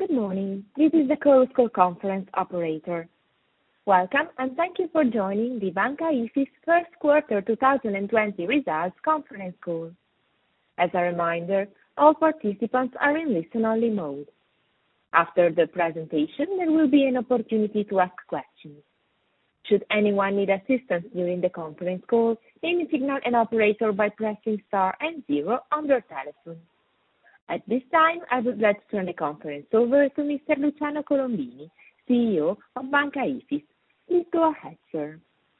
Good morning. This is the Chorus Call conference operator. Welcome, and thank you for joining the Banca Ifis first quarter 2020 results conference call. As a reminder, all participants are in listen-only mode. After the presentation, there will be an opportunity to ask questions. Should anyone need assistance during the conference call, they may signal an operator by pressing star and 0 on their telephone. At this time, I would like to turn the conference over to Mr. Luciano Colombini, CEO of Banca Ifis. Please go ahead, sir.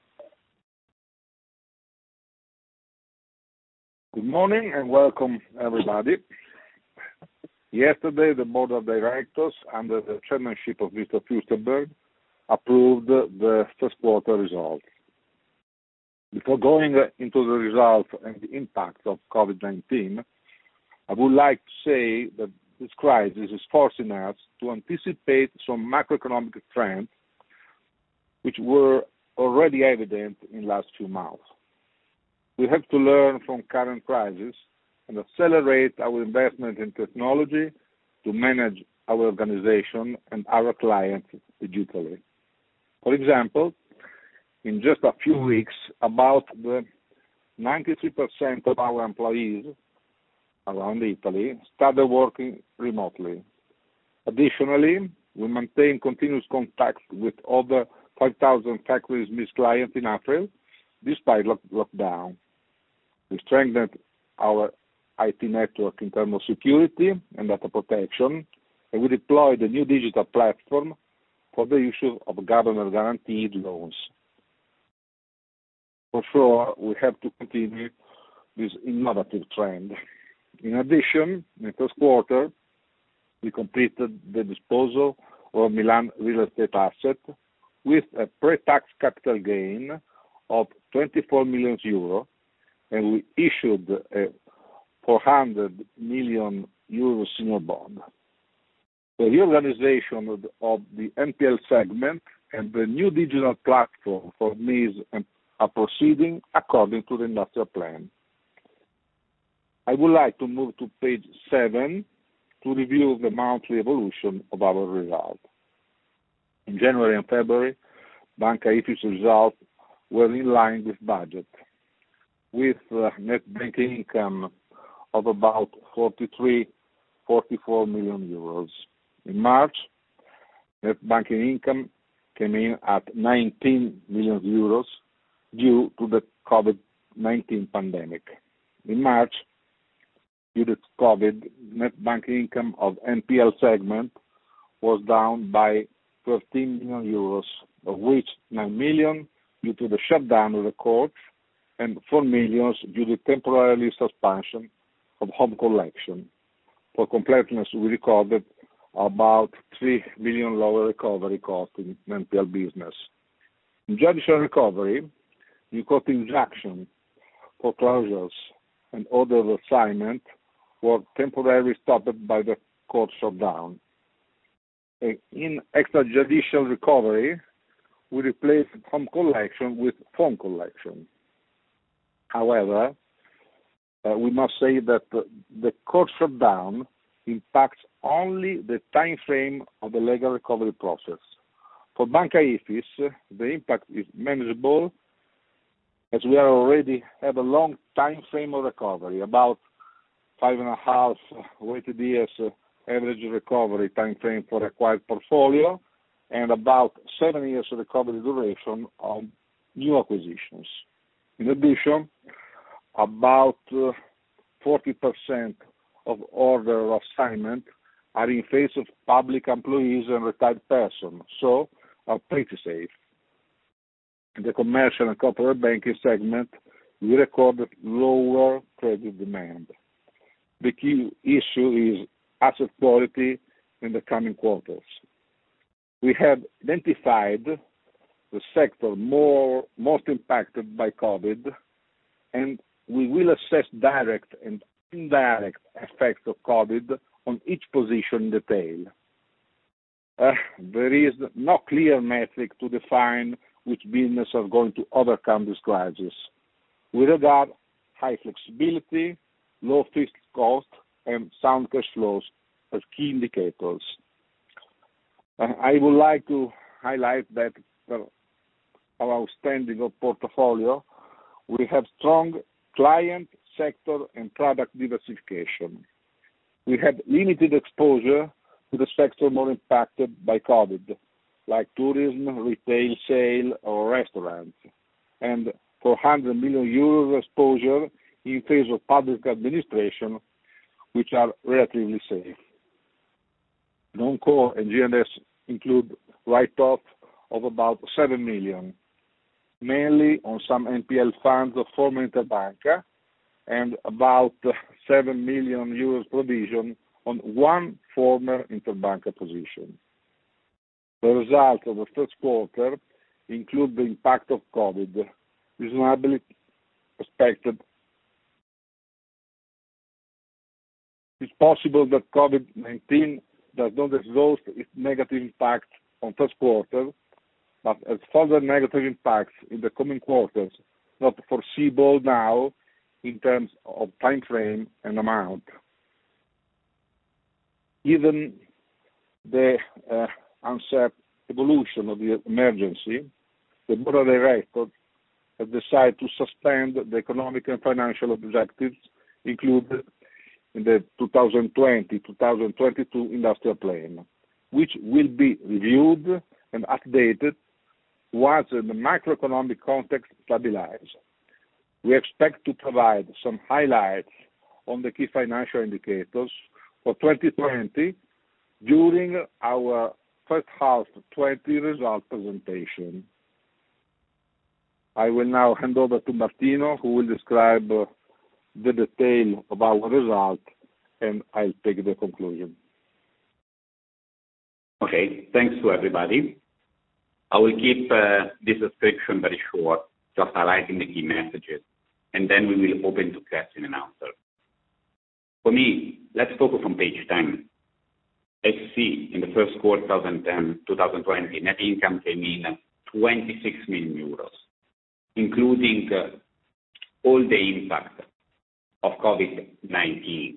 Good morning and welcome, everybody. Yesterday, the Board of Directors, under the chairmanship of Mr. Fürstenberg, approved the first quarter results. Before going into the results and the impact of COVID-19, I would like to say that this crisis is forcing us to anticipate some macroeconomic trends which were already evident in the last few months. We have to learn from current crisis and accelerate our investment in technology to manage our organization and our clients digitally. For example, in just a few weeks, about 93% of our employees around Italy started working remotely. Additionally, we maintain continuous contact with over 5,000 factories missed clients in April, despite lockdown. We strengthened our IT network in terms of security and data protection, and we deployed a new digital platform for the issue of government-guaranteed loans. For sure, we have to continue this innovative trend. In addition, in the first quarter, we completed the disposal of Milan real estate asset with a pre-tax capital gain of 24 million euro, and we issued a 400 million euro senior bond. The reorganization of the NPL segment and the new digital platform for MES are proceeding according to the industrial plan. I would like to move to page 7 to review the monthly evolution of our result. In January and February, Banca Ifis results were in line with budget, with net banking income of about 44 million euros. In March, net banking income came in at 19 million euros due to the COVID-19 pandemic. In March, due to COVID, net banking income of NPL segment was down by 13 million euros, of which 9 million due to the shutdown of the courts and 4 million due to temporary suspension of home collection. For completeness, we recorded about 3 million lower recovery cost in NPL business. In judicial recovery, new court injunction, foreclosures, and order of assignment were temporarily stopped by the court shutdown. In extrajudicial recovery, we replaced home collection with phone collection. However, we must say that the court shutdown impacts only the time frame of the legal recovery process. For Banca Ifis, the impact is manageable as we already have a long time frame of recovery, about 5.5 weighted years average recovery time frame for acquired portfolio, and about 7 years recovery duration on new acquisitions. In addition, about 40% of order of assignment are in phase of public employees and retired persons, so are pretty safe. In the commercial and corporate banking segment, we recorded lower credit demand. The key issue is asset quality in the coming quarters. We have identified the sector most impacted by COVID, and we will assess direct and indirect effects of COVID on each position in detail. There is no clear metric to define which business are going to overcome this crisis. We regard high flexibility, low fixed cost, and sound cash flows as key indicators. I would like to highlight that for our outstanding portfolio, we have strong client, sector, and product diversification. We have limited exposure to the sector more impacted by COVID, like tourism, retail, sale, or restaurants, and 400 million euros exposure in phase of public administration, which are relatively safe. Non-core and G&S include write-off of about 7 million, mainly on some NPL funds of former Interbanca, and about 7 million euros provision on one former Interbanca position. The results of the first quarter include the impact of COVID, reasonably expected. It's possible that COVID-19 does not exhaust its negative impact on first quarter, but has further negative impacts in the coming quarters, not foreseeable now in terms of time frame and amount. Given the uncertain evolution of the emergency, the Board of Directors has decided to suspend the economic and financial objectives included in the 2020-2022 industrial plan, which will be reviewed and updated once the macroeconomic context stabilizes. We expect to provide some highlights on the key financial indicators for 2020 during our first half 20 result presentation. I will now hand over to Martino, who will describe the detail of our result, and I'll take the conclusion. Okay, thanks to everybody. I will keep this description very short, just highlighting the key messages, and then we will open to question and answer. For me, let's focus on page 10. As you see, in the first quarter 2020, net income came in at 26 million euros, including all the impact of COVID-19.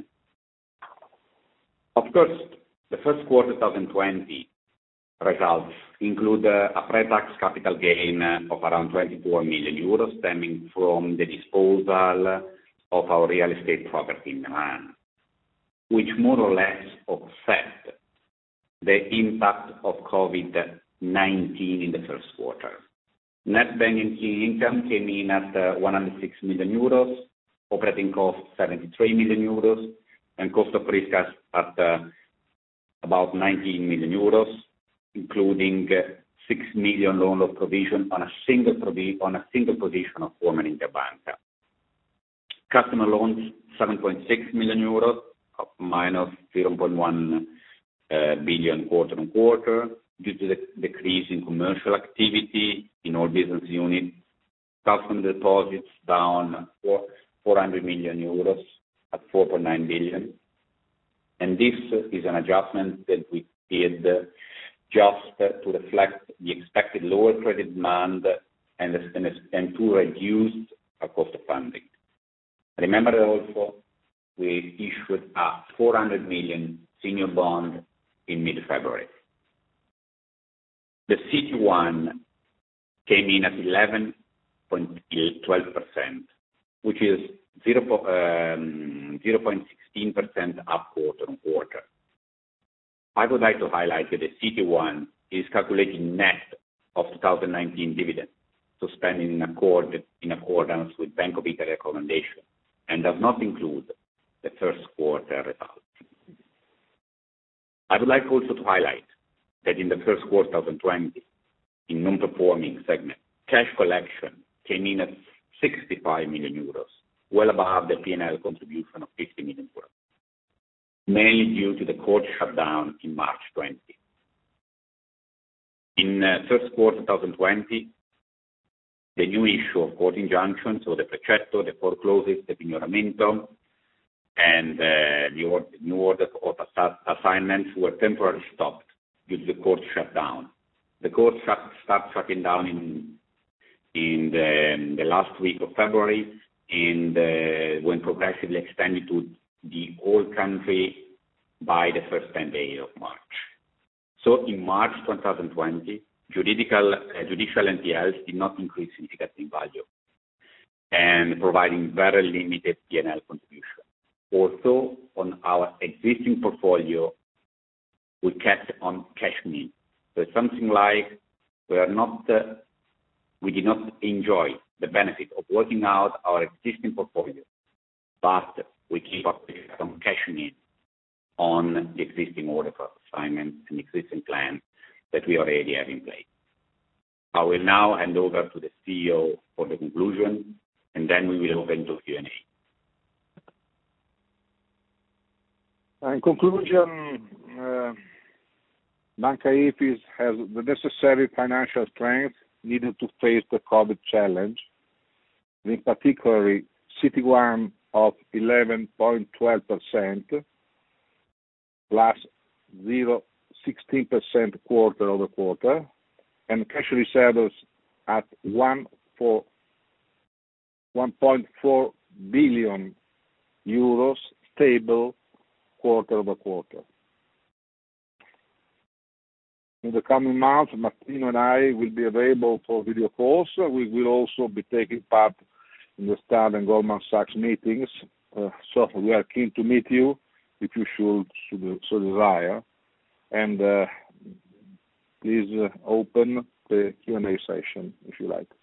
Of course, the first quarter 2020 results include a pre-tax capital gain of around 24 million euros stemming from the disposal of our real estate property in Milan, which more or less offset the impact of COVID-19 in the first quarter. Net banking income came in at 106 million euros, operating costs 73 million euros, and cost of risk at about 19 million euros, including 6 million loan loss provision on a single position of former Interbanca. Customer loans 7.6 million euros, minus 0.1 billion quarter on quarter, due to the decrease in commercial activity in all business units. Customer deposits down 400 million euros at 4.9 billion. And this is an adjustment that we did just to reflect the expected lower credit demand and to reduce our cost of funding. Remember also, we issued a 400 million senior bond in mid-February. The CET1 came in at 11.12%, which is 0.16% up quarter on quarter. I would like to highlight that the CET1 is calculated net of 2019 dividend, suspended in accordance with Bank of Italy recommendation, and does not include the first quarter results. I would like also to highlight that in the first quarter 2020, in non-performing segment, cash collection came in at 65 million euros, well above the P&L contribution of 50 million euros, mainly due to the court shutdown in March 20. In first quarter 2020, the new issue of court injunctions, so the precetto, the foreclosures, the pignoramento, and the new order of assignments were temporarily stopped due to the court shutdown. The court started shutting down in the last week of February, and when progressively extended to the whole country by the first 10 days of March. So in March 2020, judicial NPLs did not increase significantly in value and providing very limited P&L contribution. Also, on our existing portfolio, we kept on cash need. So it's something like we did not enjoy the benefit of working out our existing portfolio, but we keep up some cash need on the existing order for assignments and existing plans that we already have in place. I will now hand over to the CEO for the conclusion, and then we will open to Q&A. In conclusion, Banca Ifis has the necessary financial strength needed to face the COVID challenge, in particular CET1 of 11.12%, plus 0.16% quarter-over-quarter, and cash reserves at 1.4 billion euros, stable quarter-over-quarter. In the coming months, Martino and I will be available for video calls. We will also be taking part in the Standard and Goldman Sachs meetings. So we are keen to meet you if you should so desire. And please open the Q&A session if you like.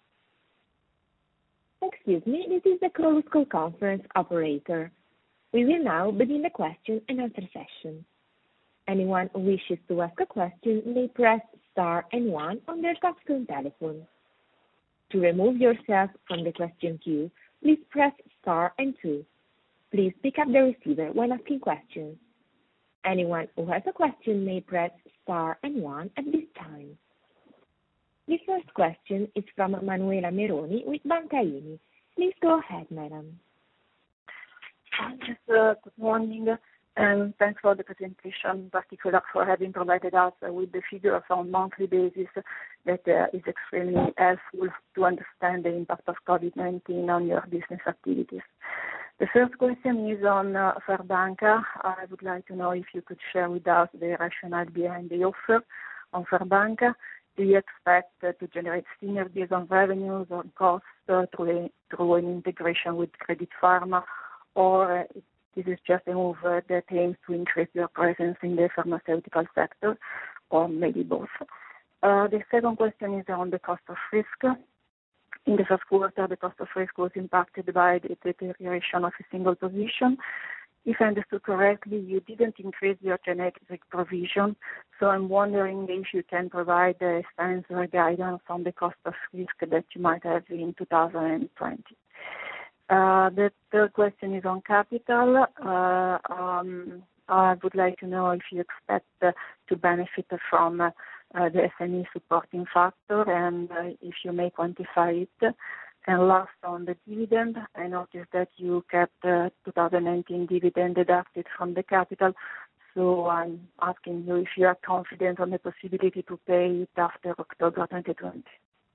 Excuse me, this is the Chorus Call conference operator. We will now begin the question and answer session. Anyone who wishes to ask a question may press star and 1 on their touchtone telephone. To remove yourself from the question queue, please press star and 2. Please pick up the receiver when asking questions. Anyone who has a question may press star and 1 at this time. The first question is from Manuela Meroni with Banca Ifis. Please go ahead, madam. Yes, good morning, and thanks for the presentation, particularly for having provided us with the figures on monthly basis that is extremely helpful to understand the impact of COVID-19 on your business activities. The first question is on Farbanca. I would like to know if you could share with us the rationale behind the offer on Farbanca. Do you expect to generate synergies on revenues or costs through an integration with Credit Pharma, or this is just a move that aims to increase your presence in the pharmaceutical sector, or maybe both? The second question is on the cost of risk. In the first quarter, the cost of risk was impacted by the deterioration of a single position. If I understood correctly, you didn't increase your genetic provision, so I'm wondering if you can provide a sense or guidance on the cost of risk that you might have in 2020. The third question is on capital. I would like to know if you expect to benefit from the SME supporting factor, and if you may quantify it. And last, on the dividend, I noticed that you kept 2019 dividend deducted from the capital, so I'm asking you if you are confident on the possibility to pay it after October 2020.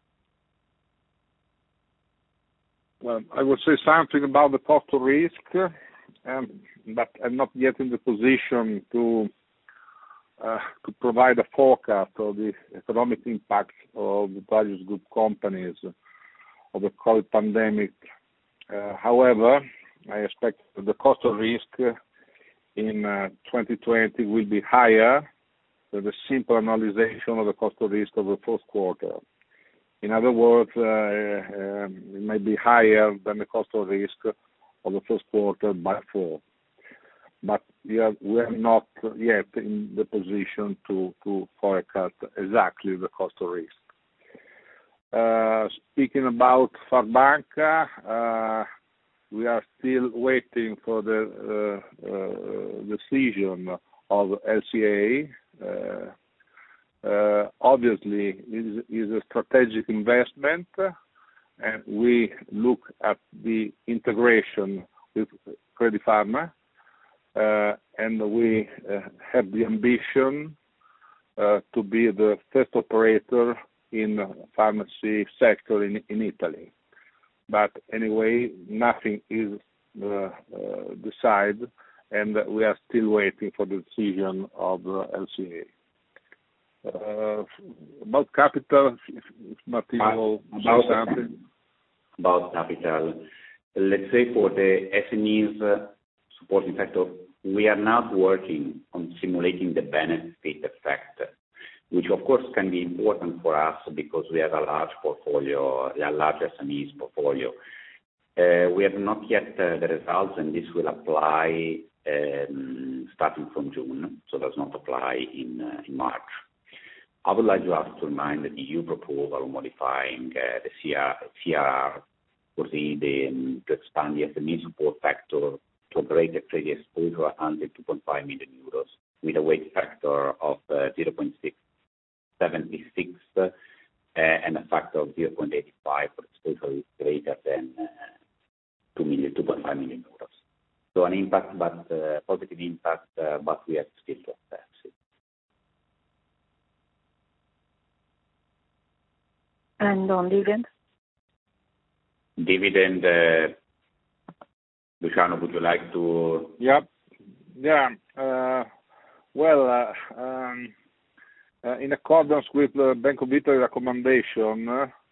Well, I would say something about the cost of risk, but I'm not yet in the position to provide a forecast of the economic impact of the various group companies of the COVID pandemic. However, I expect the cost of risk in 2020 will be higher than the simple analyzation of the cost of risk of the first quarter. In other words, it may be higher than the cost of risk of the first quarter by 4. But we are not yet in the position to forecast exactly the cost of risk. Speaking about Farbanca, we are still waiting for the decision of LCA. Obviously, it is a strategic investment, and we look at the integration with Credit Pharma, and we have the ambition to be the first operator in the pharmacy sector in Italy. But anyway, nothing is decided, and we are still waiting for the decision of LCA. About capital, if Martino will say something. About capital, let's say for the SMEs supporting factor, we are now working on simulating the benefit effect, which of course can be important for us because we have a large portfolio, a large SMEs portfolio. We have not yet the results, and this will apply starting from June, so does not apply in March. I would like to remind that the EU proposal modifying the CRR to expand the SME support factor to a greater credit exposure under 2.5 million euros with a weight factor of 0.676 and a factor of 0.85 for exposure greater than 2.5 million euros. So an impact, but positive impact, but we have still to assess it. And on dividend? Dividend, Luciano, would you like to? Yeah. In accordance with the Bank of Italy recommendation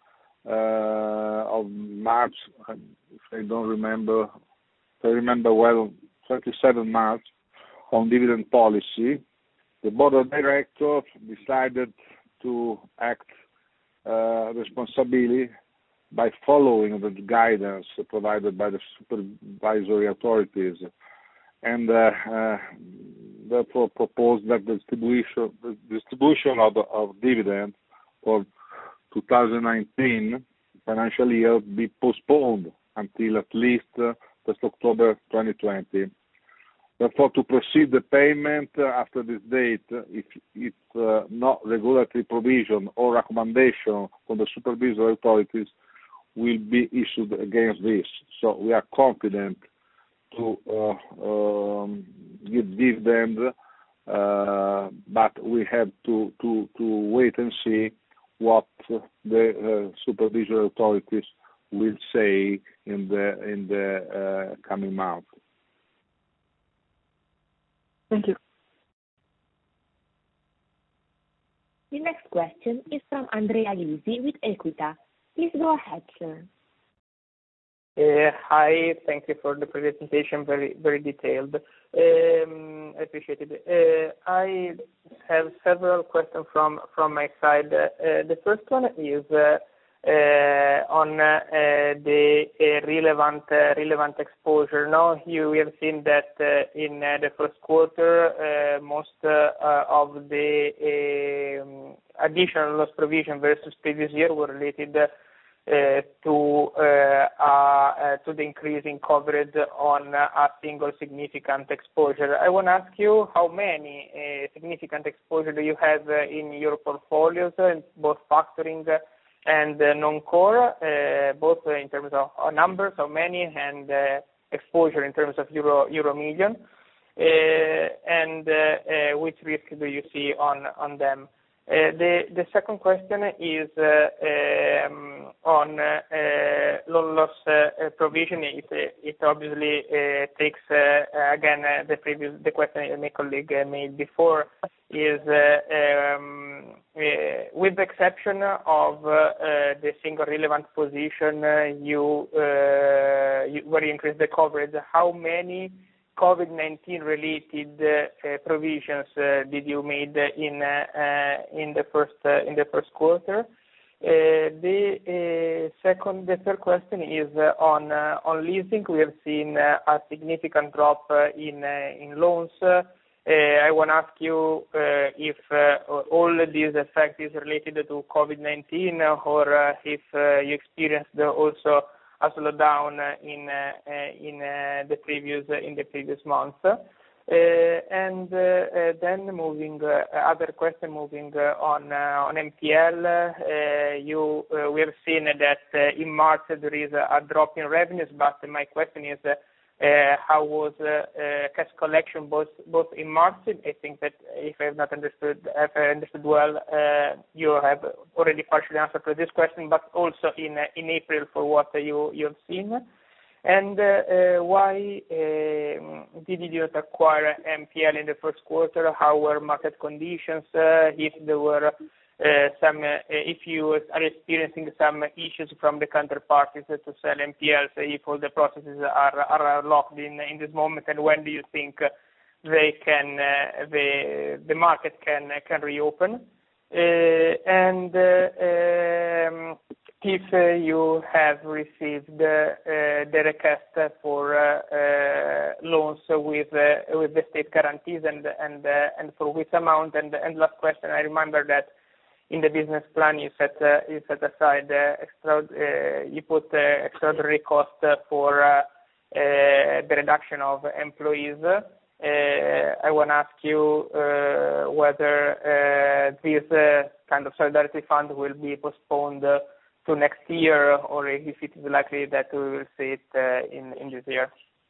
of March, if I remember well, 27 March, on dividend policy, the board of directors decided to act responsibly by following the guidance provided by the supervisory authorities, and therefore proposed that the distribution of dividend for 2019 financial year be postponed until at least 1st October 2020. Therefore, to proceed the payment after this date, if it's not regulatory provision or recommendation from the supervisory authorities will be issued against this. So we are confident to give dividend, but we have to wait and see what the supervisory authorities will say in the coming month. Thank you. The next question is from Andrea Lisi with Equita. Please go ahead, sir. Hi, thank you for the presentation, very detailed. I appreciate it. I have several questions from my side. The first one is on the relevant exposure. Now, we have seen that in the first quarter, most of the additional loss provision versus previous year were related to the increase in coverage on a single significant exposure. I want to ask you how many significant exposure do you have in your portfolios, both factoring and non-core, both in terms of numbers, how many, and exposure in terms of euro million, and which risk do you see on them? The second question is on loan loss provision. It obviously takes again the question my colleague made before is with the exception of the single relevant position where you increase the coverage. How many COVID-19 related provisions did you made in the first quarter? The third question is on leasing. We have seen a significant drop in loans. I want to ask you if all this effect is related to COVID-19 or if you experienced also a slowdown in the previous months. And then moving on NPL, we have seen that in March there is a drop in revenues, but my question is how was cash collection both in March? I think that if I understood well, you have already partially answered to this question, but also in April for what you have seen. And why did you not acquire NPL in the first quarter? How were market conditions? If there were if you are experiencing some issues from the counterparties to sell NPLs, if all the processes are locked in this moment, and when do you think the market can reopen? And if you have received the request for loans with the state guarantees and for which amount? And last question, I remember that in the business plan you set aside you put extraordinary cost for the reduction of employees. I want to ask you whether this kind of solidarity fund will be postponed to next year, or if it is likely that we will see it in this year.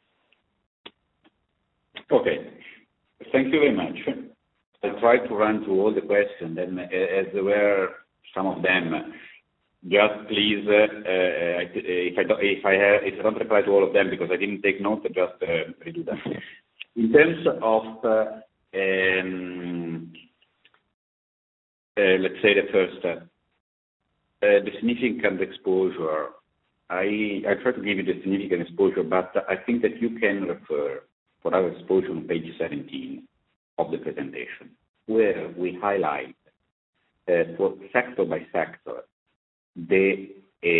Okay. Thank you very much. I'll try to run through all the questions, and as there were some of them, just please, if I don't reply to all of them because I didn't take notes, just redo them. In terms of, let's say the first, the significant exposure, I try to give you the significant exposure, but I think that you can refer for our exposure on page 17 of the presentation, where we highlight for sector by sector the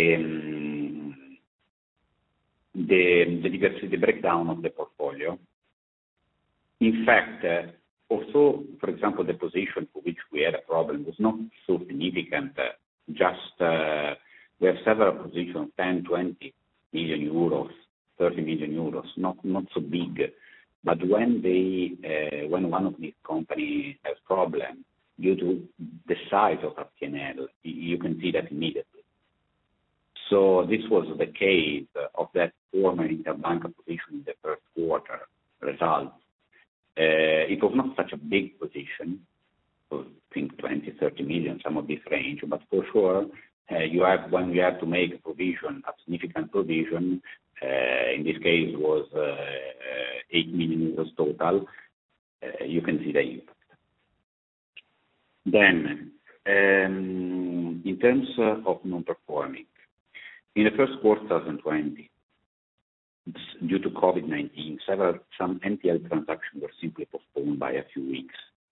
breakdown of the portfolio. In fact, also, for example, the position for which we had a problem was not so significant. Just we have several positions, 10, 20 million euros, 30 million euros, not so big. But when one of these companies has problem due to the size of a P&L, you can see that immediately. So this was the case of that former Interbanca position in the first quarter results. It was not such a big position, I think 20, 30 million, some of this range, but for sure, when you have to make a provision, a significant provision, in this case was 8 million euros total, you can see the impact. Then, in terms of non-performing, in the first quarter 2020, due to COVID-19, some NPL transactions were simply postponed by a few weeks.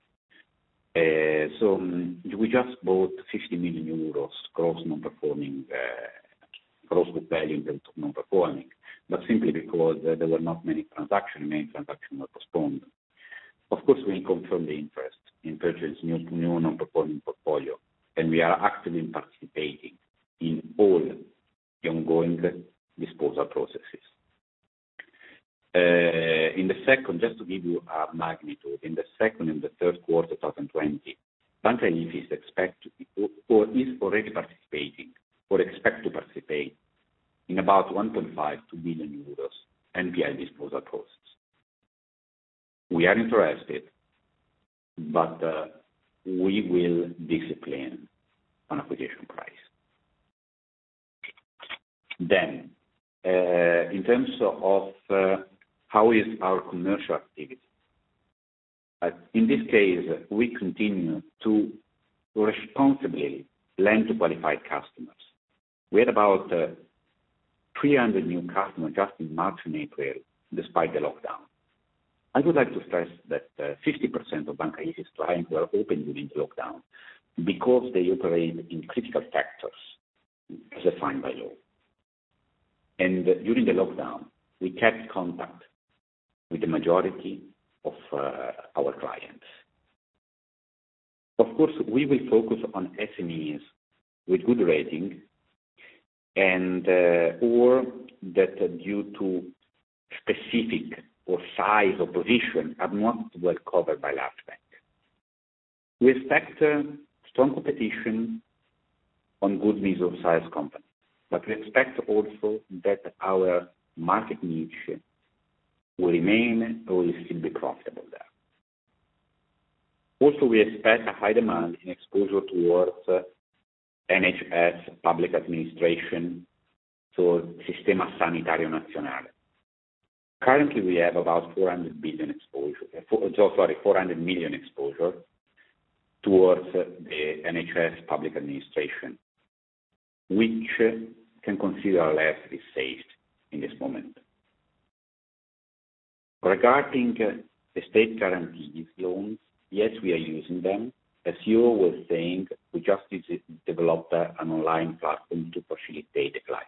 So we just bought 50 million euros gross non-performing, gross book value in terms of non-performing, but simply because there were not many transactions were postponed. Of course, we confirm the interest in purchasing new non-performing portfolio, and we are actively participating in all the ongoing disposal processes. In the second, just to give you a magnitude, in the second and the third quarter 2020, Banca Ifis expect or is already participating or expect to participate in about 1.5 to billion euros NPL disposal process. We are interested, but we will discipline on acquisition price. Then, in terms of how is our commercial activity? In this case, we continue to responsibly lend to qualified customers. We had about 300 new customers just in March and April, despite the lockdown. I would like to stress that 50% of Banca Ifis clients were open during the lockdown because they operate in critical sectors as defined by law. And during the lockdown, we kept contact with the majority of our clients. Of course, we will focus on SMEs with good rating and or that due to specific or size or position are not well covered by large banks. We expect strong competition on good medium-sized companies, but we expect also that our market niche will remain or will still be profitable there. Also, we expect a high demand in exposure towards NHS, public administration, so Sistema Sanitario Nazionale. Currently, we have about 400 million exposure towards the NHS public administration, which can consider less is safe in this moment. Regarding the state guarantees loans, yes, we are using them. As you was saying, we just developed an online platform to facilitate the client.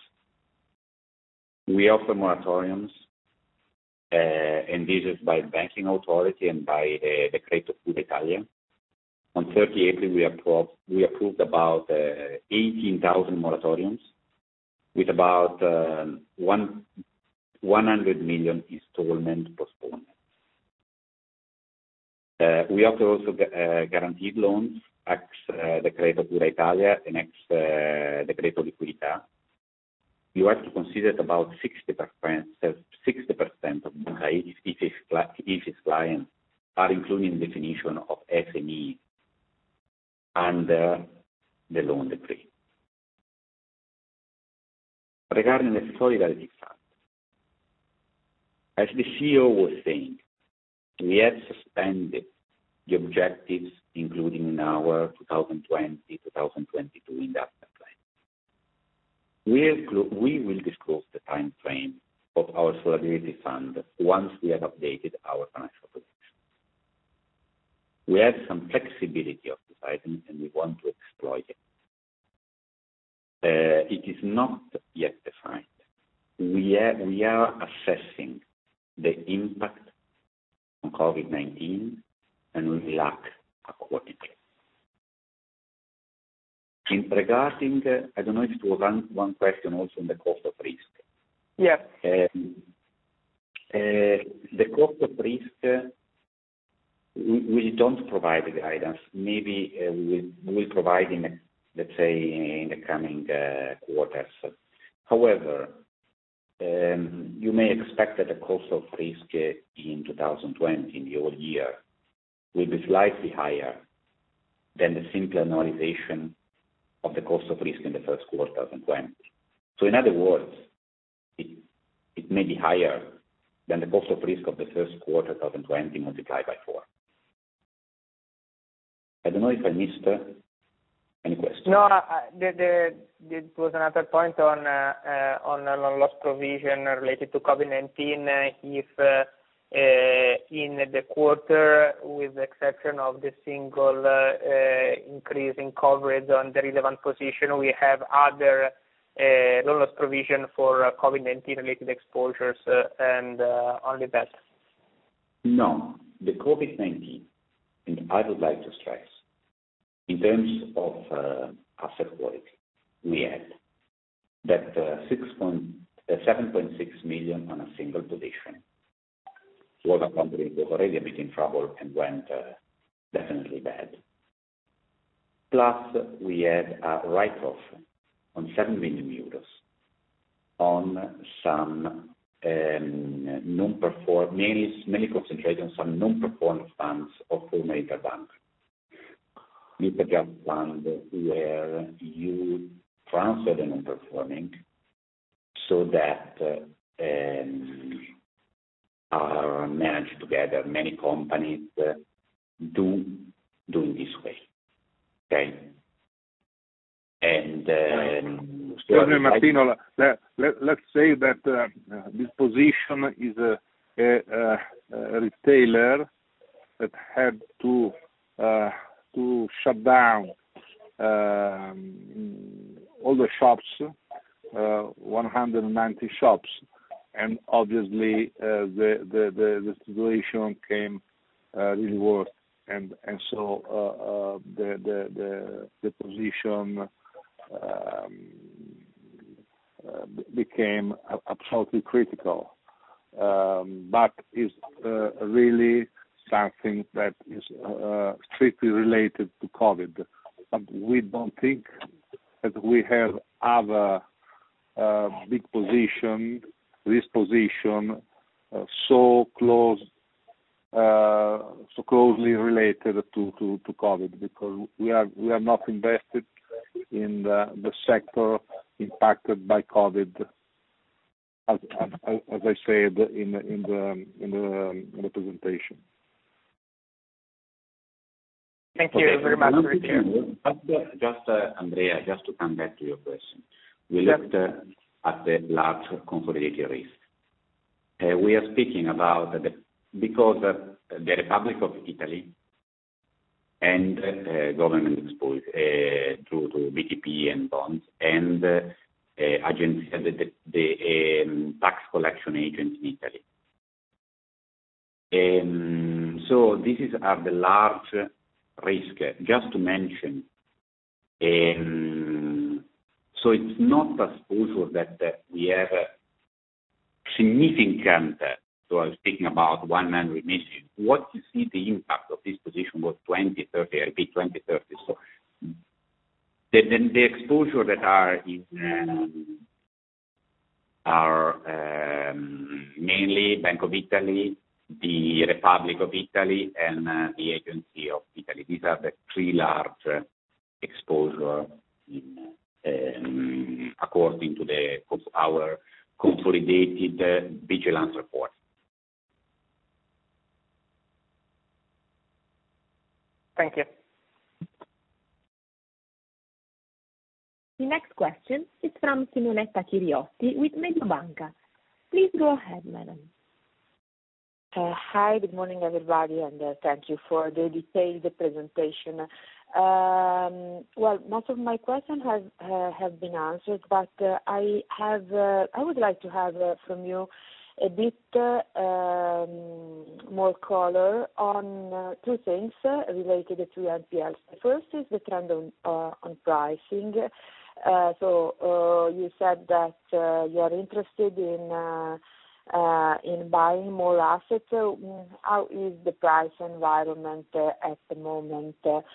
We offer moratoriums, and this is by the banking authority and by the Decreto Cura Italia. On 30 April, we approved about 18,000 moratoriums with about 100 million installment postponement. We offer also guaranteed loans, ex Decreto Cura Italia and ex Decreto Liquidità. You have to consider that about 60% of IFIS clients are included in the definition of SME under the loan decree. Regarding the Solidarity Fund, as the CEO was saying, we have suspended the objectives including in our 2020-2022 industrial plan. We will disclose the time frame of our Solidarity Fund once we have updated our financial position. We have some flexibility of this item and we want to exploit it. It is not yet defined. We are assessing the impact on COVID-19 and we will act accordingly. Regarding, I don't know if it was one question also on the cost of risk. Yeah. The cost of risk, we don't provide the guidance. Maybe we will provide in, let's say, in the coming quarters. However, you may expect that the cost of risk in 2020, in the whole year, will be slightly higher than the simple annualization of the cost of risk in the first quarter of 2020. So in other words, it may be higher than the cost of risk of the first quarter of 2020 multiplied by 4. I don't know if I missed any question. No, there was another point on loan loss provision related to COVID-19. If in the quarter, with the exception of the single increase in coverage on the relevant position, we have other loan loss provision for COVID-19 related exposures and only that. No, the COVID-19, and I would like to stress, in terms of asset quality, we had that 7.6 million on a single position. Was a company that was already a bit in trouble and went definitely bad. Plus, we had a write-off on 7 million euros on some non-perform, mainly concentrated on some non-performing funds of former Interbank. Interbank fund where you transfer the non-performing so that are managed together. Many companies do in this way. Okay. And excuse me, Martino. Let's say that this position is a retailer that had to shut down all the shops, 190 shops. And obviously, the situation came really worse, and so the position became absolutely critical. But is really something that is strictly related to COVID. But we don't think that we have other big position. This position so closely related to COVID, because we are not invested in the sector impacted by COVID, as I said in the presentation. Thank you very much, Andrea, just to come back to your question. We looked at the large consolidated risk. We are speaking about because the Republic of Italy and government exposure through to BTP and bonds and agency, the tax collection agents in Italy. So these are the large risk, just to mention. So it's not exposure that we have significant. So I was speaking about 100 million. What you see the impact of this position was 20, 30. I repeat, 20, 30. So the exposure that are mainly Bank of Italy, the Republic of Italy, and the Agency of Italy. These are the three large exposure according to our consolidated vigilance report. Thank you. The next question is from Simonetta Chiriotti with Mediobanca. Please go ahead, madam. Hi, good morning, everybody, and thank you for the detailed presentation. Well, most of my questions have been answered, but I would like to have from you a bit more color on two things related to NPLs. The first is the trend on pricing. So you said that you are interested in buying more assets. How is the price environment at the moment?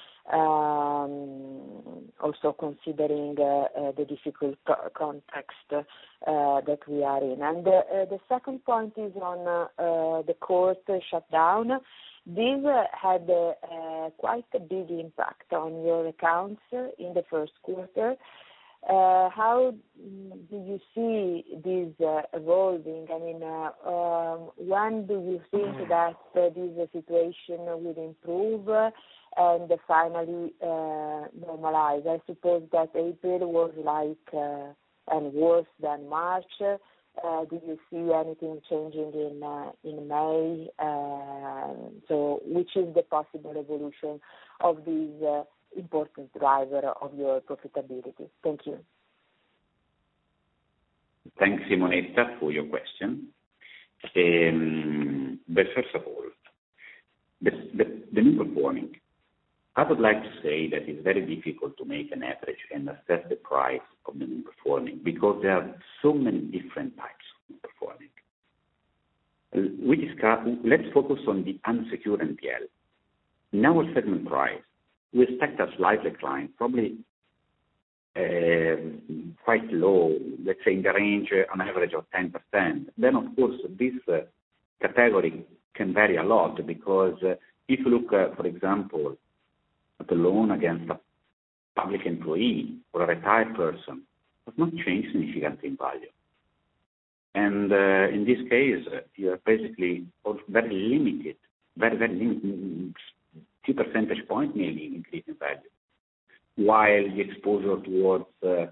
Also considering the difficult context that we are in. And the second point is on the court shutdown. This had quite a big impact on your accounts in the first quarter. How do you see this evolving? I mean, when do you think that this situation will improve and finally normalize? I suppose that April was like and worse than March. Do you see anything changing in May? So, which is the possible evolution of this important driver of your profitability? Thank you. Thanks, Simonetta, for your question. But first of all, the new performing. I would like to say that it's very difficult to make an average and assess the price of the new performing because there are so many different types of performing. Let's focus on the unsecured NPL. In our segment price, we expect a slight decline, probably quite low, let's say in the range on average of 10%. Then, of course, this category can vary a lot because if you look, for example, at the loan against a public employee or a retired person, it does not change significantly in value. And in this case, you are basically very limited, very limited. 2 percentage points maybe increase in value, while the exposure towards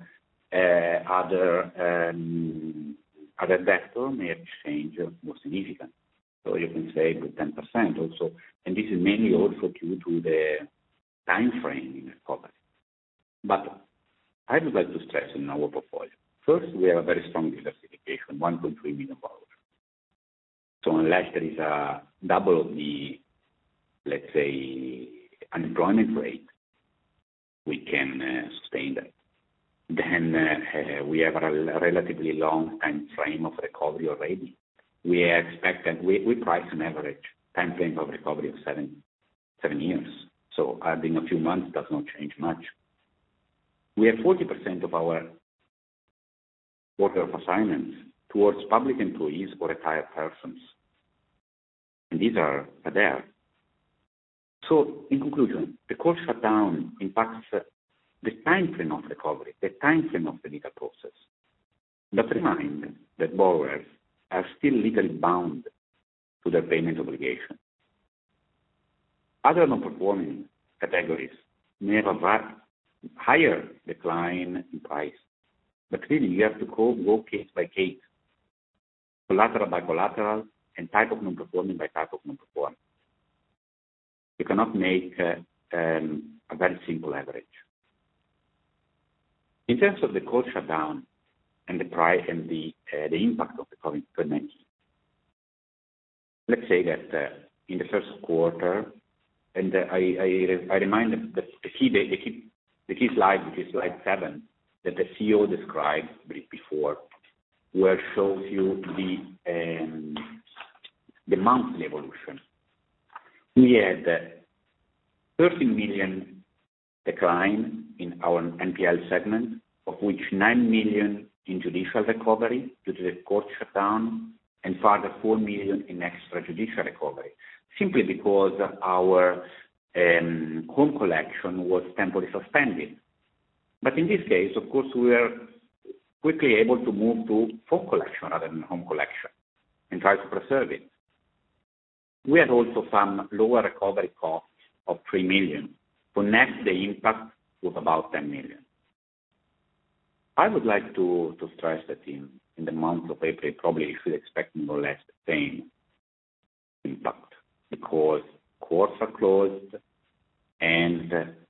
other debtor may change more significant. So you can say with 10% also, and this is mainly also due to the time frame in the recovery. But I would like to stress in our portfolio. First, we have a very strong diversification, 1.3 million borrowers. So unless there is a double of the, let's say, unemployment rate, we can sustain that. Then we have a relatively long time frame of recovery already. We expect that we price an average time frame of recovery of 7 years. So adding a few months does not change much. We have 40% of our order of assignments towards public employees or retired persons. And these are there. So, in conclusion, the court shutdown impacts the time frame of recovery, the time frame of the legal process. But remind that borrowers are still legally bound to their payment obligation. Other non-performing categories may have a higher decline in price, but really you have to go case by case, collateral by collateral, and type of non-performing by type of non-performing. You cannot make a very simple average. In terms of the court shutdown and the price and the impact of the COVID-19, let's say that in the first quarter, and I remind that the key slide, which is slide 7, that the CEO described before, where shows you the monthly evolution. We had 13 million decline in our NPL segment, of which 9 million in judicial recovery due to the court shutdown, and further 4 million in extrajudicial recovery, simply because our home collection was temporarily suspended. But in this case, of course, we were quickly able to move to phone collection rather than home collection and try to preserve it. We had also some lower recovery costs of 3 million. So net, the impact was about 10 million. I would like to stress that in the month of April, probably you should expect more or less the same impact, because courts are closed and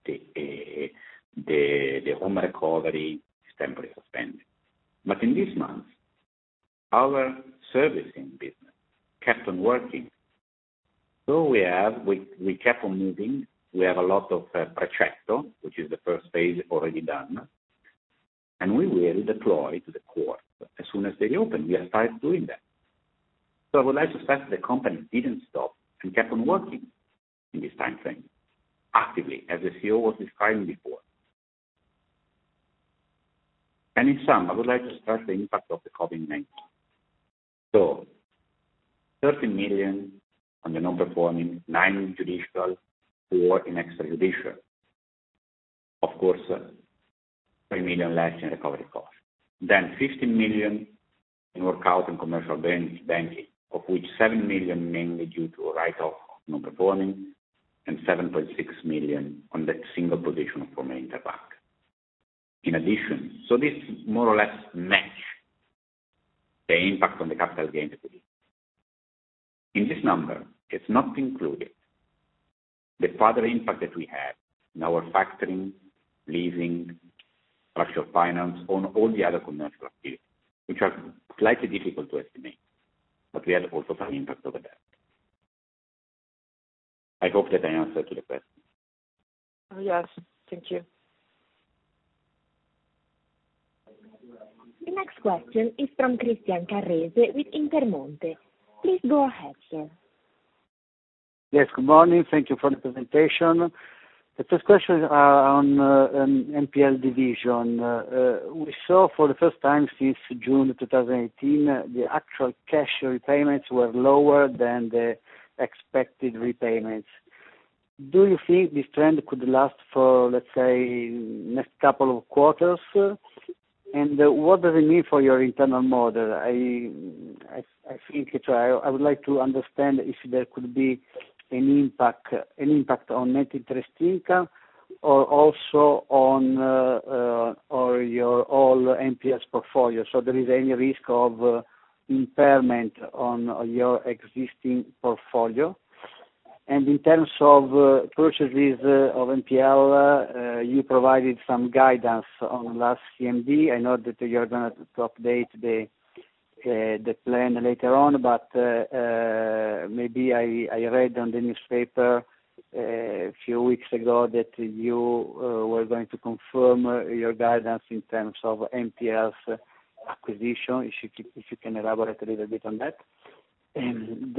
the home recovery is temporarily suspended. But in this month, our servicing business kept on working. So we kept on moving. We have a lot of Precetto, which is the first phase already done, and we will deploy to the court as soon as they reopen. We have started doing that. So I would like to stress that the company didn't stop and kept on working in this time frame, actively, as the CEO was describing before. And in sum, I would like to stress the impact of the COVID-19. So, 13 million on the non-performing, 9 in judicial, 4 in extrajudicial. Of course, 3 million less in recovery costs. Then 15 million in workout and commercial banking, of which 7 million mainly due to write-off of non-performing, and 7.6 million on that single position for Interbank. In addition, so this more or less match the impact on the capital gain equity. In this number, it's not included the further impact that we have in our factoring, leasing, structural finance, on all the other commercial activities, which are slightly difficult to estimate, but we had also some impact over that. I hope that I answered to the question. Yes, thank you. The next question is from Christian Carrese with Intermonte. Please go ahead, sir. Yes, good morning. Thank you for the presentation. The first question on NPL division. We saw for the first time since June 2018 the actual cash repayments were lower than the expected repayments. Do you think this trend could last for, let's say, next couple of quarters? And what does it mean for your internal model? I think I would like to understand if there could be an impact on net interest income, or also on or your all NPLs portfolio. So there is any risk of impairment on your existing portfolio. And in terms of purchases of NPL, you provided some guidance on last CMD. I know that you're going to update the plan later on, but maybe I read on the newspaper a few weeks ago that you were going to confirm your guidance in terms of NPLs acquisition. If you can elaborate a little bit on that. And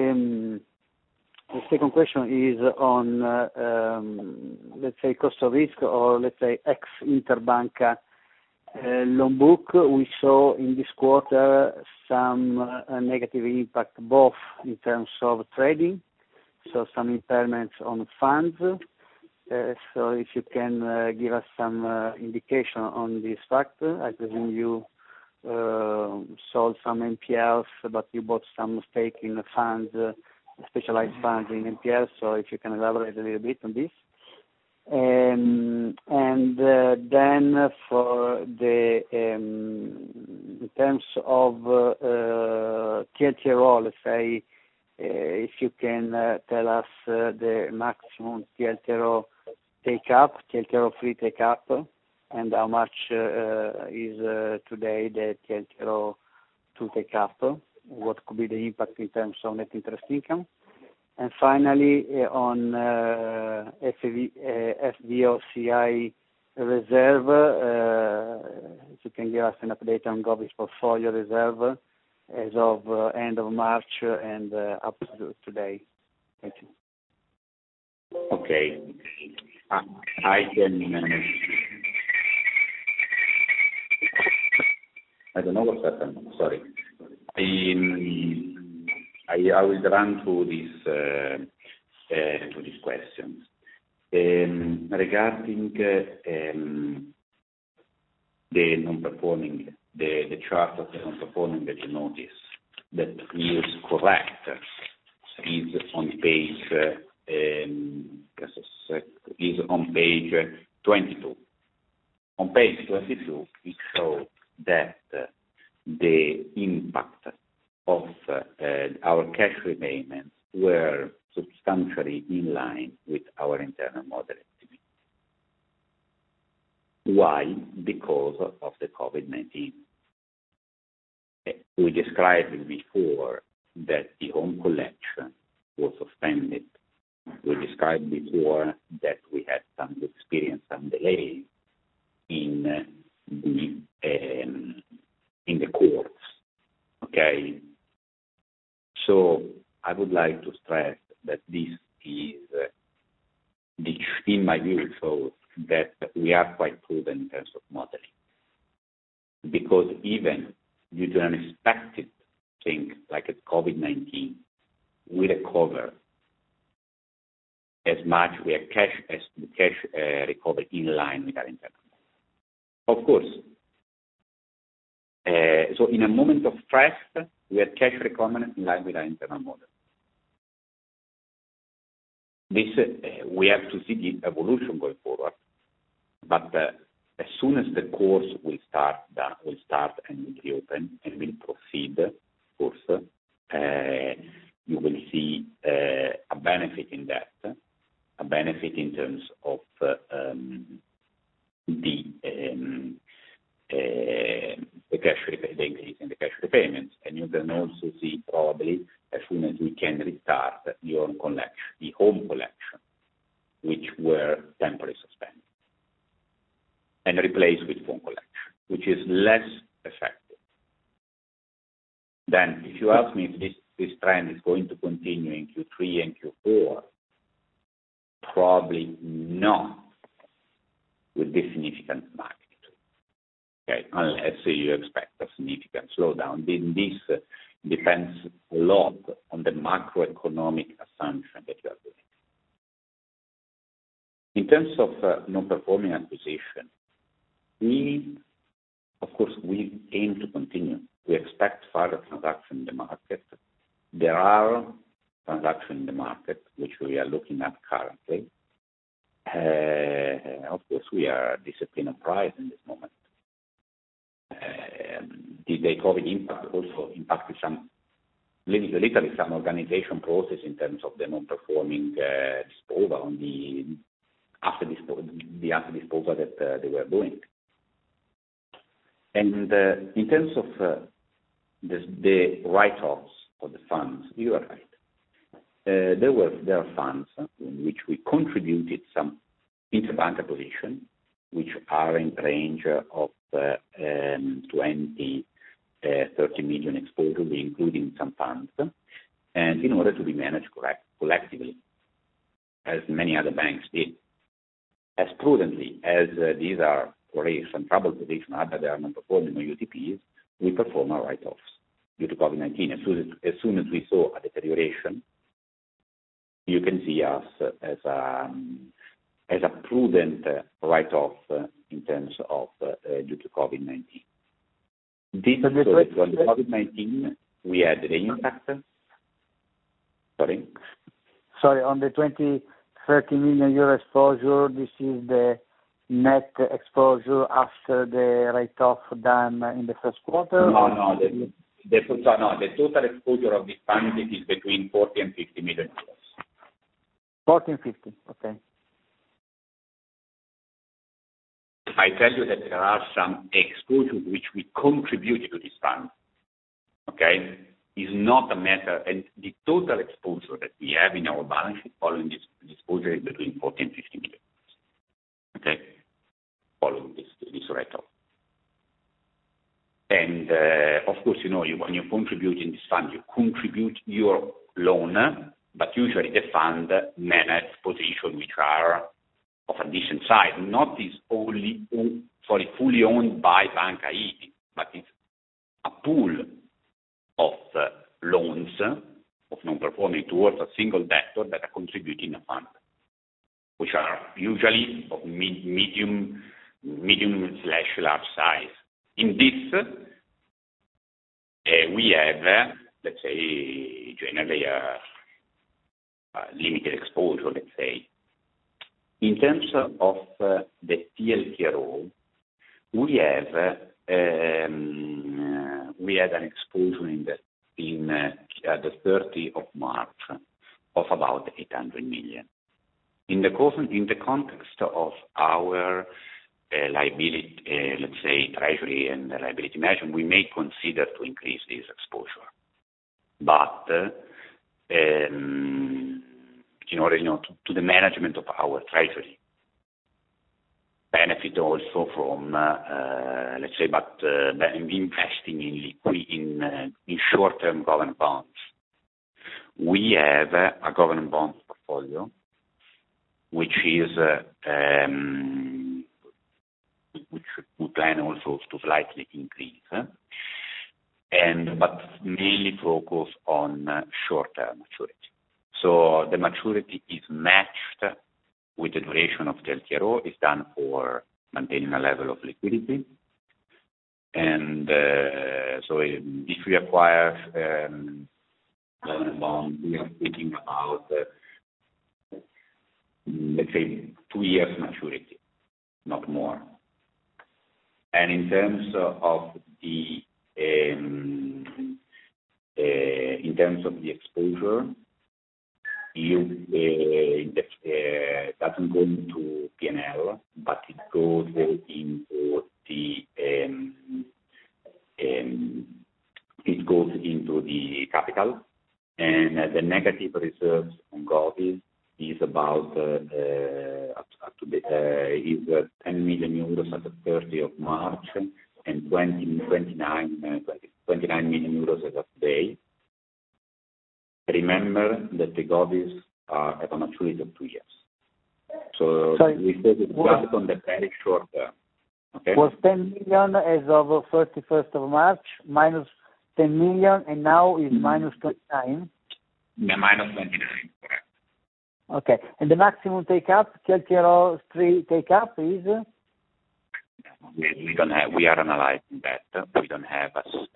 the second question is on, let's say, cost of risk, or let's say ex-Interbanca loan book. We saw in this quarter some negative impact, both in terms of trading, so some impairments on funds, So if you can give us some indication on this fact. I presume you sold some NPLs, but you bought some stake in the funds, specialized funds in NPLs. So if you can elaborate a little bit on this. And then for the in terms of TLTRO, let's say, if you can tell us the maximum TLTRO free take up, and how much is today the TLTRO to take up? What could be the impact in terms of net interest income? And finally, on FVOCI reserve, if you can give us an update on Govies portfolio reserve as of end of March and up to today. Thank you. Okay. I don't know what's happened. Sorry. I will run through these questions. Regarding the non-performing, the chart of the non-performing that you notice, that is correct, is on page is on page 22. On page 22, it shows that the impact of our cash repayments were substantially in line with our internal model estimate. Why? Because of the COVID-19. We described before that the home collection was suspended. We described before that we had some delays in the courts. Okay. So I would like to stress that this is, in my view, shows that we are quite prudent in terms of modeling. Because even due to an unexpected thing like a COVID-19, we recover as much we have cash as the cash recovered in line with our internal model. Of course. So in a moment of stress, we have cash recovery in line with our internal model. This we have to see the evolution going forward. But as soon as the course will start and will reopen and will proceed, of course, you will see a benefit in that, a benefit in terms of the increase in the cash repayments, and you can also see probably as soon as we can restart the home collection, which were temporarily suspended, and replaced with phone collection, which is less effective. Then, if you ask me if this trend is going to continue in Q3 and Q4, probably not with this significant magnitude. Okay, unless you expect a significant slowdown. Then this depends a lot on the macroeconomic assumption that you are doing. In terms of non-performing acquisition, we aim to continue. We expect further transactions in the market. There are transactions in the market which we are looking at currently. Of course, we are disciplined and price in this moment. The COVID impact also impacted literally some organization process in terms of the non-performing disposal on the after disposal that they were doing. And in terms of the write-offs of the funds, you are right. There are funds in which we contributed some interbank position, which are in the range of 20, 30 million exposure, including some funds, and in order to be managed collectively, as many other banks did, as prudently as these are already some troubled position, other than non-performing or UTPs, we perform our write-offs due to COVID-19. As soon as we saw a deterioration, you can see us as as a prudent write-off in terms of due to COVID-19. This so that on the COVID-19 we had the impact. Sorry, on the 30 million euro exposure, this is the net exposure after the write-off done in the first quarter? No, the total exposure of this fund is between 40 and 50 million euros. 40 and 50, okay. I tell you that there are some exposures which we contribute to this fund. Okay? Is not a matter, and the total exposure that we have in our balance sheet following this exposure is between 40 and 50 million. Okay? Following this write-off. And of course, when you contribute in this fund, you contribute your loan, but usually the fund manages positions which are of a decent size. Not is fully owned by Banca Ifis, but it's a pool of loans of non-performing towards a single debtor that are contributing a fund, which are usually of medium/large size. In this, we have, let's say, generally a limited exposure, let's say. In terms of the TLTRO, we had an exposure in the 30th of March of about 800 million. In the context of our liability, let's say treasury and liability management, we may consider to increase this exposure, but in order, to the management of our treasury, benefit also from, let's say, but investing in short-term government bonds. We have a government bond portfolio, which is which we plan also to slightly increase, but mainly focus on short-term maturity. So the maturity is matched with the duration of the TLTRO. Is done for maintaining a level of liquidity. And so if we acquire government bond, we are thinking about, let's say, 2 years maturity, not more. And in terms of the exposure, it doesn't go into P&L, but it goes into the capital, and the negative reserves on govies is about is 10 million euros at the 30th of March and 29 million euros as of today. Remember that the govies have a maturity of 2 years. So we focus just on the very short term. Okay? Was 10 million as of 31st of March, minus 10 million, and now is minus 29? Yeah, minus 29, correct. Okay. And the maximum take-up, TLTRO 3 take-up is? We don't have. We are analyzing that. We don't have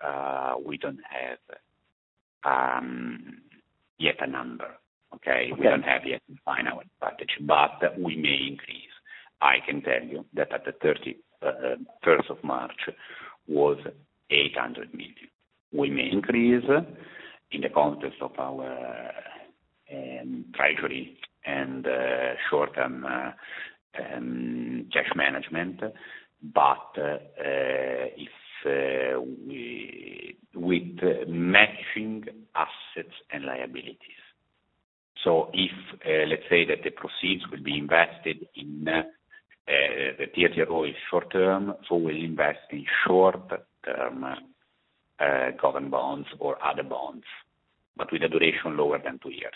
yet a number. Okay? We don't have yet to find our strategy, but we may increase. I can tell you that at the 31st of March was 800 million. We may increase in the context of our treasury and short-term cash management, but with matching assets and liabilities. So if, let's say that the proceeds will be invested in the TLTRO is short-term, so we'll invest in short-term government bonds or other bonds, but with a duration lower than 2 years.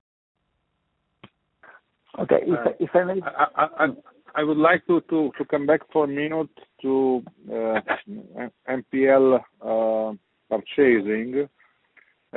Okay. If I may, I would like to come back for a minute to NPL purchasing.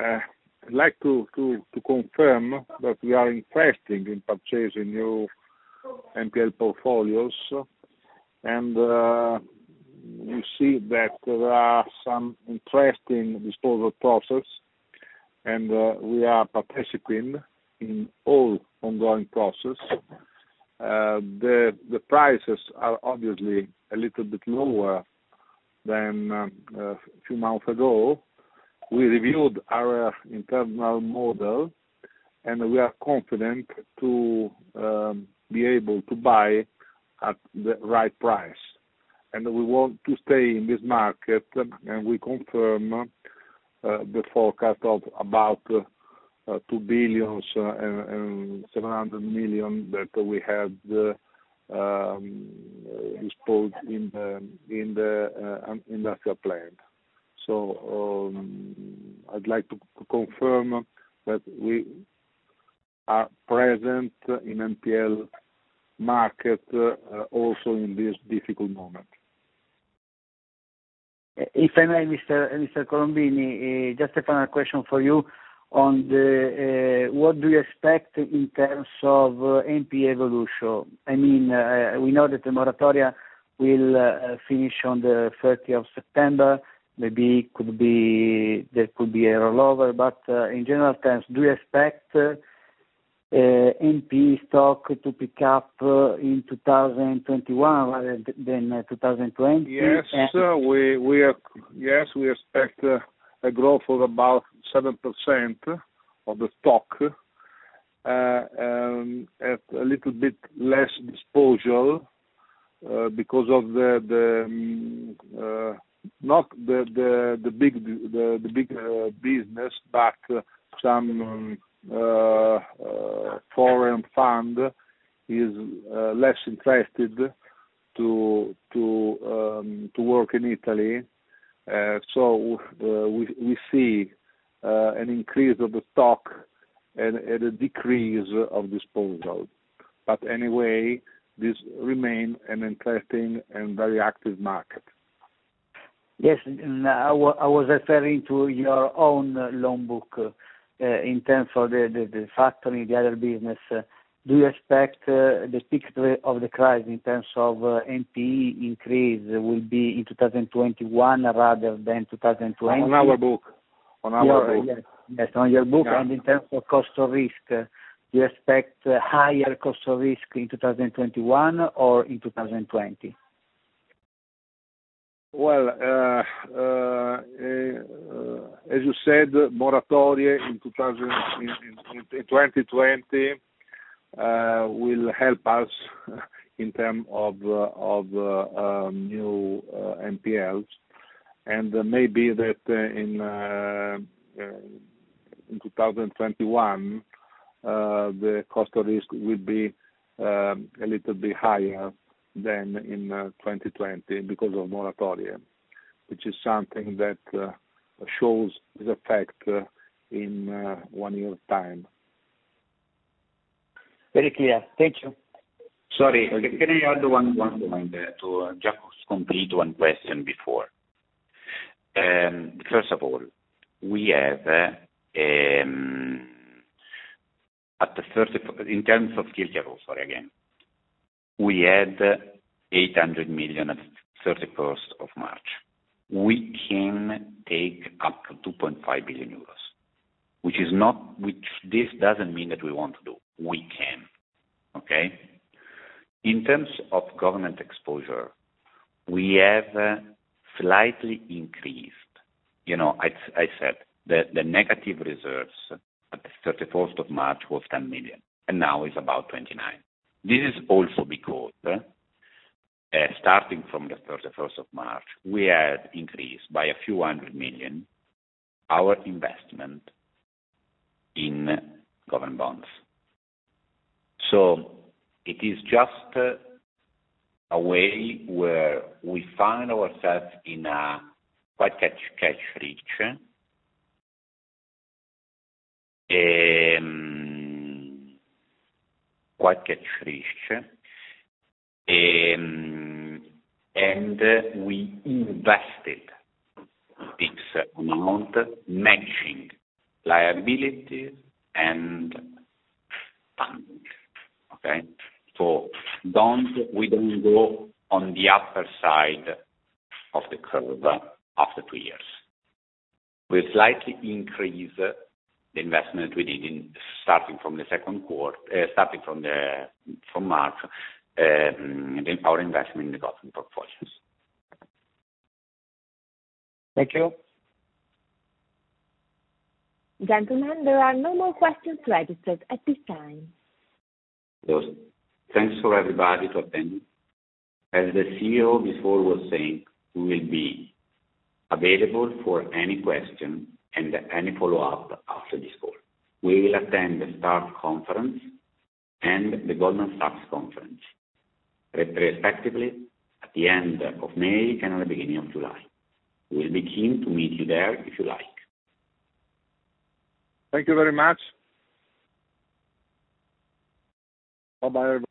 I'd like to confirm that we are investing in purchasing new NPL portfolios, and we see that there are some interesting disposal process, and we are participating in all ongoing process. The prices are obviously a little bit lower than a few months ago. We reviewed our internal model, and we are confident to be able to buy at the right price. And we want to stay in this market, and we confirm the forecast of about 2 billion and 700 million that we had disposed in the industrial plan. So I'd like to confirm that we are present in NPL market also in this difficult moment. If I may, Mr. Colombini, just a final question for you on the what do you expect in terms of NPL evolution? I mean, we know that the moratoria will finish on the 30th of September. Maybe there could be a rollover, but in general terms, do you expect NPE stock to pick up in 2021 rather than 2020? Yes, we expect a growth of about 7% of the stock, at a little bit less disposal because of not the big business, but some foreign fund is less interested to work in Italy. So we see an increase of the stock and a decrease of disposal. But anyway, this remains an interesting and very active market. Yes, I was referring to your own loan book in terms of the factory, the other business. Do you expect the peak of the crisis in terms of NPE increase will be in 2021 rather than 2020? On our book. Yes, on your book. Yeah. And in terms of cost of risk, do you expect higher cost of risk in 2021 or in 2020? Well, as you said, moratoria in 2020 will help us in terms of new NPLs, and maybe that in 2021 the cost of risk will be a little bit higher than in 2020 because of moratoria, which is something that shows its effect in 1 year's time. Very clear. Thank you. Sorry, can I add one point to just complete one question before? First of all, we have at the 30th, in terms of TLTRO, we had 800 million at 31st of March. We can take up to 2.5 billion euros, which this doesn't mean that we want to do. We can, okay? In terms of government exposure, we have slightly increased. You know, I said that the negative reserves at the 31st of March was 10 million, and now it's about 29. This is also because, starting from the 31st of March, we had increased by a few hundred million our investment in government bonds. So it is just a way where we find ourselves in a quite cash rich, and we invested this amount matching liabilities and funding. Okay, So we don't go on the upper side of the curve after 2 years. We'll slightly increase the investment we did starting from March, our investment in the government portfolios. Thank you. Gentlemen, there are no more questions registered at this time. So, thanks for everybody to attend. As the CEO before was saying, we will be available for any question and any follow-up after this call. We will attend the START conference and the Goldman Sachs conference, respectively, at the end of May and at the beginning of July. We will be keen to meet you there if you like. Thank you very much. Bye-bye, everybody.